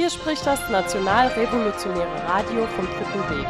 Hier spricht das Nationalrevolutionäre Radio vom Dritten Weg.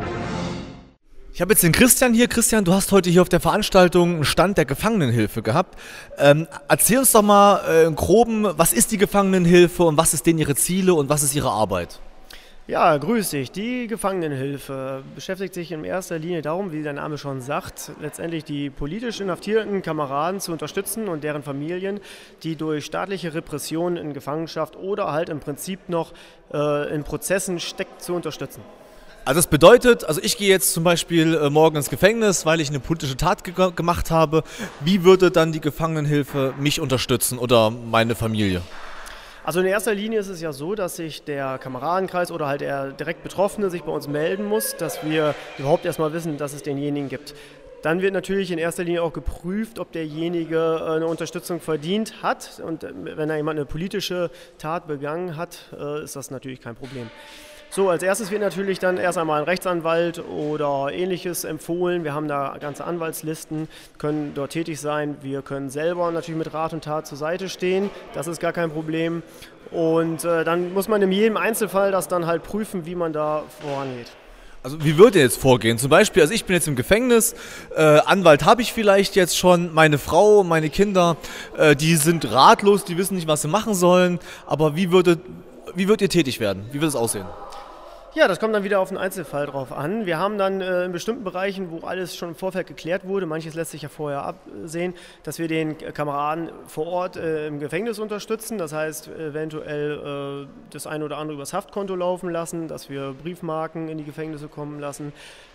Ich habe jetzt den Christian hier. Christian, du hast heute hier auf der Veranstaltung einen Stand der Gefangenenhilfe gehabt. Erzähl uns doch mal im Groben, was ist die Gefangenenhilfe und was ist denn ihre Ziele und was ist ihre Arbeit? Ja, grüß dich. Die Gefangenenhilfe beschäftigt sich in erster Linie darum, wie der Name schon sagt, letztendlich die politisch inhaftierten Kameraden zu unterstützen und deren Familien, die durch staatliche Repression in Gefangenschaft oder halt im Prinzip noch in Prozessen steckt, zu unterstützen. Also das bedeutet, ich gehe jetzt zum Beispiel morgen ins Gefängnis, weil ich eine politische Tat gemacht habe. Wie würde dann die Gefangenenhilfe mich unterstützen oder meine Familie? Also in erster Linie ist es ja so, dass sich der Kameradenkreis oder halt der direkt Betroffene sich bei uns melden muss, dass wir überhaupt erstmal wissen, dass es denjenigen gibt. Dann wird natürlich in erster Linie auch geprüft, ob derjenige eine Unterstützung verdient hat. Und wenn jemand eine politische Tat begangen hat, ist das natürlich kein Problem. So, als erstes wird natürlich dann erst einmal ein Rechtsanwalt oder Ähnliches empfohlen. Wir haben da ganze Anwaltslisten, können dort tätig sein. Wir können selber natürlich mit Rat und Tat zur Seite stehen. Das ist gar kein Problem. Und dann muss man in jedem Einzelfall das dann halt prüfen, wie man da vorangeht. Also wie würdet ihr jetzt vorgehen? Zum Beispiel, ich bin jetzt im Gefängnis, Anwalt habe ich vielleicht jetzt schon, meine Frau, meine Kinder, die sind ratlos, die wissen nicht, was sie machen sollen. Aber wie würdet ihr tätig werden? Wie wird es aussehen? Ja, das kommt dann wieder auf den Einzelfall drauf an. Wir haben dann in bestimmten Bereichen, wo alles schon im Vorfeld geklärt wurde, manches lässt sich ja vorher absehen, dass wir den Kameraden vor Ort im Gefängnis unterstützen. Das heißt, eventuell das eine oder andere übers Haftkonto laufen lassen, dass wir Briefmarken in die Gefängnisse kommen lassen.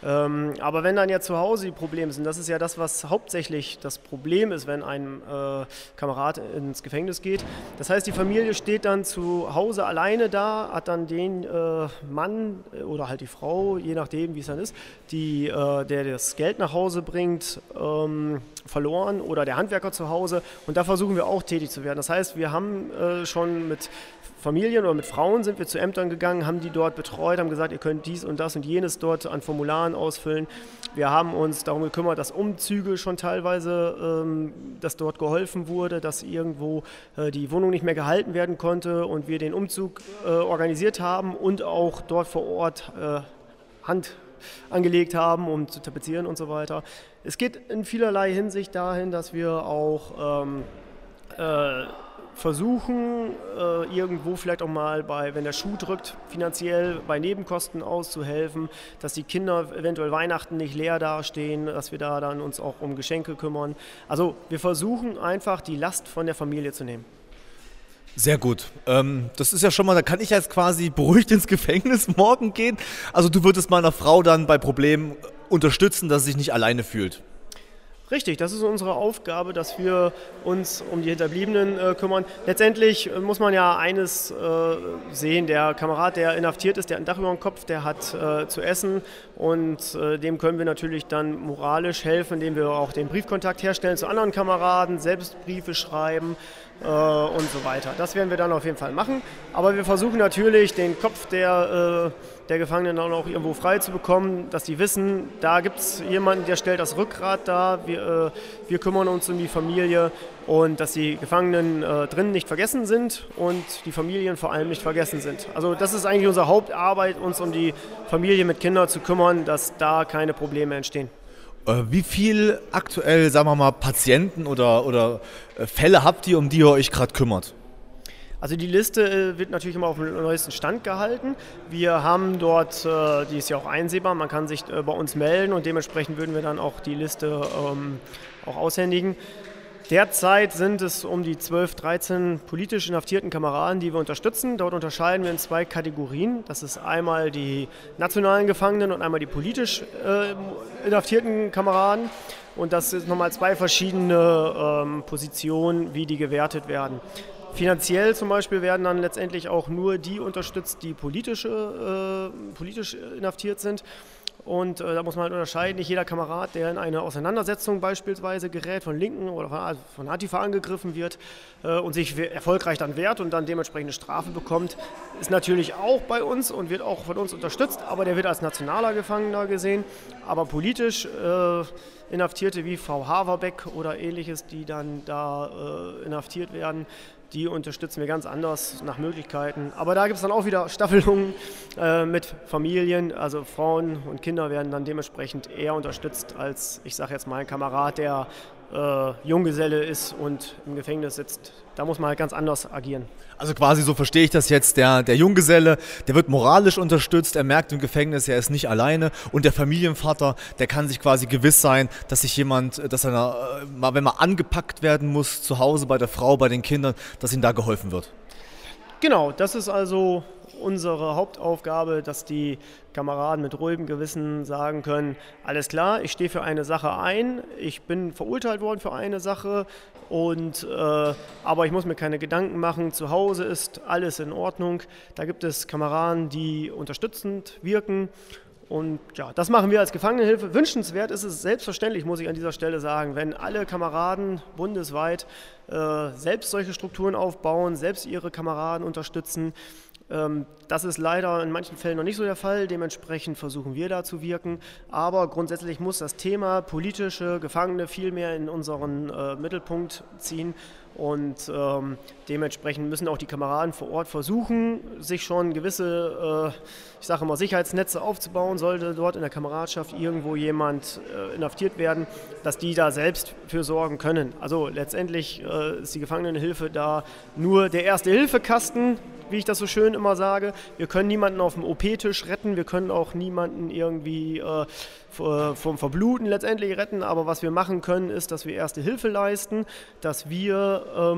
Aber wenn dann ja zu Hause die Probleme sind, das ist ja das, was hauptsächlich das Problem ist, wenn ein Kamerad ins Gefängnis geht. Das heißt, die Familie steht dann zu Hause alleine da, hat dann den Mann oder halt die Frau, je nachdem wie es dann ist, der das Geld nach Hause bringt, verloren oder der Handwerker zu Hause, und da versuchen wir auch tätig zu werden. Das heißt, wir haben schon mit Familien oder mit Frauen sind wir zu Ämtern gegangen, haben die dort betreut, haben gesagt, ihr könnt dies und das und jenes dort an Formularen ausfüllen. Wir haben uns darum gekümmert, dass Umzüge schon teilweise, dass dort geholfen wurde, dass irgendwo die Wohnung nicht mehr gehalten werden konnte und wir den Umzug organisiert haben und auch dort vor Ort Hand angelegt haben, um zu tapezieren und so weiter. Es geht in vielerlei Hinsicht dahin, dass wir auch versuchen, irgendwo vielleicht auch mal wenn der Schuh drückt, finanziell bei Nebenkosten auszuhelfen, dass die Kinder eventuell Weihnachten nicht leer dastehen, dass wir da dann uns auch um Geschenke kümmern. Also wir versuchen einfach die Last von der Familie zu nehmen. Sehr gut. Das ist ja schon mal, da kann ich jetzt quasi beruhigt ins Gefängnis morgen gehen. Also du würdest meiner Frau dann bei Problemen unterstützen, dass sie sich nicht alleine fühlt. Richtig, das ist unsere Aufgabe, dass wir uns um die Hinterbliebenen kümmern. Letztendlich muss man ja eines sehen, der Kamerad, der inhaftiert ist, der hat ein Dach über dem Kopf, der hat zu essen, und dem können wir natürlich dann moralisch helfen, indem wir auch den Briefkontakt herstellen zu anderen Kameraden, selbst Briefe schreiben und so weiter. Das werden wir dann auf jeden Fall machen, aber wir versuchen natürlich, den Kopf der Gefangenen dann auch irgendwo frei zu bekommen, dass die wissen, da gibt es jemanden, der stellt das Rückgrat dar, wir kümmern uns um die Familie, und dass die Gefangenen drinnen nicht vergessen sind und die Familien vor allem nicht vergessen sind. Also das ist eigentlich unsere Hauptarbeit, uns um die Familie mit Kindern zu kümmern, dass da keine Probleme entstehen. Wie viel aktuell, sagen wir mal, Patienten oder Fälle habt ihr, um die ihr euch gerade kümmert? Also die Liste wird natürlich immer auf dem neuesten Stand gehalten. Wir haben dort, die ist ja auch einsehbar, man kann sich bei uns melden, und dementsprechend würden wir dann auch die Liste auch aushändigen. Derzeit sind es um die 12, 13 politisch inhaftierten Kameraden, die wir unterstützen. Dort unterscheiden wir in zwei Kategorien. Das ist einmal die nationalen Gefangenen und einmal die politisch inhaftierten Kameraden. Und das sind nochmal zwei verschiedene Positionen, wie die gewertet werden. Finanziell zum Beispiel werden dann letztendlich auch nur die unterstützt, die politisch inhaftiert sind. Und da muss man halt unterscheiden, nicht jeder Kamerad, der in eine Auseinandersetzung beispielsweise gerät, von Linken oder von Antifa angegriffen wird und sich erfolgreich dann wehrt und dann dementsprechend eine Strafe bekommt, ist natürlich auch bei uns und wird auch von uns unterstützt, aber der wird als nationaler Gefangener gesehen. Aber politisch Inhaftierte wie Frau Haverbeck oder ähnliches, die dann da inhaftiert werden, Die unterstützen wir ganz anders nach Möglichkeiten. Aber da gibt es dann auch wieder Staffelungen mit Familien. Also Frauen und Kinder werden dann dementsprechend eher unterstützt als, ich sage jetzt mal, ein Kamerad, der Junggeselle ist und im Gefängnis sitzt. Da muss man halt ganz anders agieren. Also quasi so verstehe ich das jetzt, der Junggeselle, der wird moralisch unterstützt, er merkt im Gefängnis, er ist nicht alleine und der Familienvater, der kann sich quasi gewiss sein, dass sich jemand, wenn man angepackt werden muss, zu Hause bei der Frau, bei den Kindern, dass ihm da geholfen wird. Genau, das ist also unsere Hauptaufgabe, dass die Kameraden mit ruhigem Gewissen sagen können, alles klar, ich stehe für eine Sache ein, ich bin verurteilt worden für eine Sache, aber ich muss mir keine Gedanken machen, zu Hause ist alles in Ordnung. Da gibt es Kameraden, die unterstützend wirken. Und ja, das machen wir als Gefangenenhilfe. Wünschenswert ist es selbstverständlich, muss ich an dieser Stelle sagen, wenn alle Kameraden bundesweit selbst solche Strukturen aufbauen, selbst ihre Kameraden unterstützen. Das ist leider in manchen Fällen noch nicht so der Fall, dementsprechend versuchen wir da zu wirken. Aber grundsätzlich muss das Thema politische Gefangene viel mehr in unseren Mittelpunkt ziehen. Und dementsprechend müssen auch die Kameraden vor Ort versuchen, sich schon gewisse, ich sage immer, Sicherheitsnetze aufzubauen. Sollte dort in der Kameradschaft irgendwo jemand inhaftiert werden, dass die da selbst für sorgen können. Also letztendlich ist die Gefangenenhilfe da nur der Erste-Hilfe-Kasten, wie ich das so schön immer sage. Wir können niemanden auf dem OP-Tisch retten, wir können auch niemanden irgendwie vom Verbluten letztendlich retten, aber was wir machen können, ist, dass wir Erste Hilfe leisten, dass wir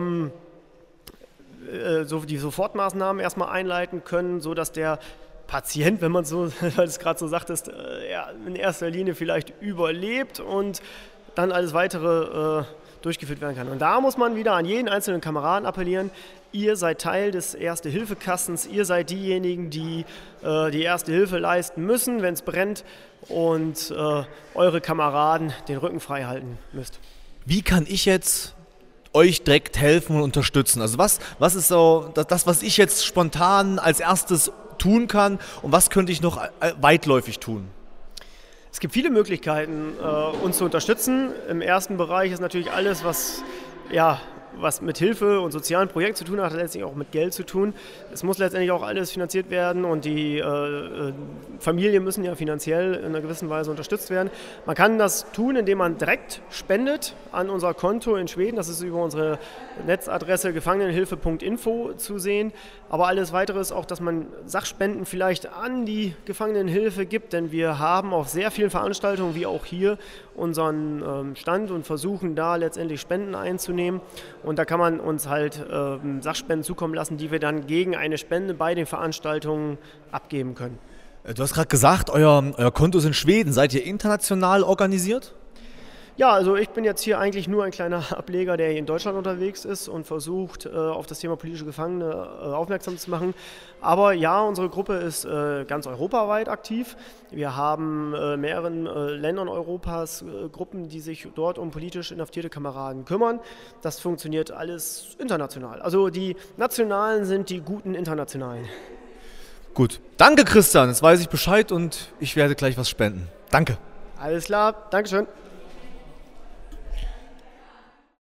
die Sofortmaßnahmen erstmal einleiten können, sodass der Patient, wenn man so, weil es gerade so sagtest, in erster Linie vielleicht überlebt und dann alles Weitere durchgeführt werden kann. Und da muss man wieder an jeden einzelnen Kameraden appellieren, ihr seid Teil des Erste-Hilfe-Kastens, ihr seid diejenigen, die die Erste Hilfe leisten müssen, wenn es brennt und eure Kameraden den Rücken frei halten müsst. Wie kann ich jetzt euch direkt helfen und unterstützen? Also was ist so das, was ich jetzt spontan als erstes tun kann und was könnte ich noch weitläufig tun? Es gibt viele Möglichkeiten, uns zu unterstützen. Im ersten Bereich ist natürlich alles, was mit Hilfe und sozialen Projekten zu tun hat letztendlich auch mit Geld zu tun. Es muss letztendlich auch alles finanziert werden und die Familien müssen ja finanziell in einer gewissen Weise unterstützt werden. Man kann das tun, indem man direkt spendet an unser Konto in Schweden. Das ist über unsere Netzadresse gefangenenhilfe.info zu sehen. Aber alles Weitere ist auch, dass man Sachspenden vielleicht an die Gefangenenhilfe gibt, denn wir haben auf sehr vielen Veranstaltungen, wie auch hier, unseren Stand und versuchen da letztendlich Spenden einzunehmen. Und da kann man uns halt Sachspenden zukommen lassen, die wir dann gegen eine Spende bei den Veranstaltungen abgeben können. Du hast gerade gesagt, euer Konto ist in Schweden. Seid ihr international organisiert? Ja, also ich bin jetzt hier eigentlich nur ein kleiner Ableger, der hier in Deutschland unterwegs ist und versucht, auf das Thema politische Gefangene aufmerksam zu machen. Aber ja, unsere Gruppe ist ganz europaweit aktiv. Wir haben in mehreren Ländern Europas Gruppen, die sich dort um politisch inhaftierte Kameraden kümmern. Das funktioniert alles international. Also die Nationalen sind die guten Internationalen. Gut. Danke, Christian. Jetzt weiß ich Bescheid und ich werde gleich was spenden. Danke. Alles klar. Dankeschön.